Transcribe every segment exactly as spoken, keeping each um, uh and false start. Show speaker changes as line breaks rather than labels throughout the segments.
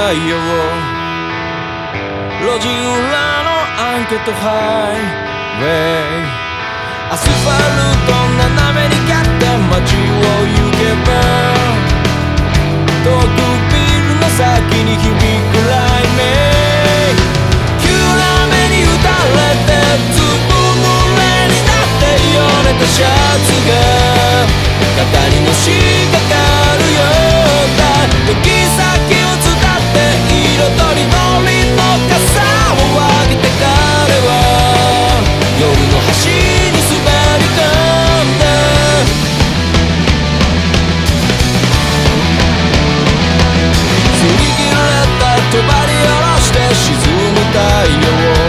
タイヤを路地裏のアンケートハイウェイアスファルト斜めに蹴って街を行けば遠くビルの先に響く雷鳴急な目に打たれてずぶ濡れになってよれたシャツが肩にのしかかるようだ行き先を伝って色とりどりの傘を上げて彼は夜の端に滑り込んだ擦り切れた帳下ろして沈む太陽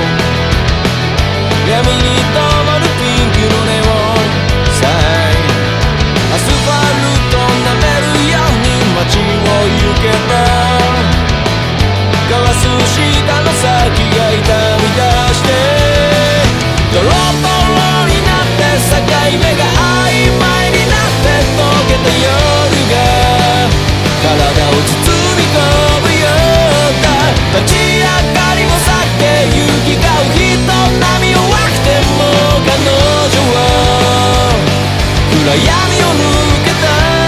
闇に灯るピンクのネオンサインアスファルト舐めるように街を行けばガラス下の先が痛み出してドロドロになって境目が曖昧になって溶けた夜が体を包み込むようだ立ち上がりを去って行き交う人波を分けても彼女は暗闇を抜けた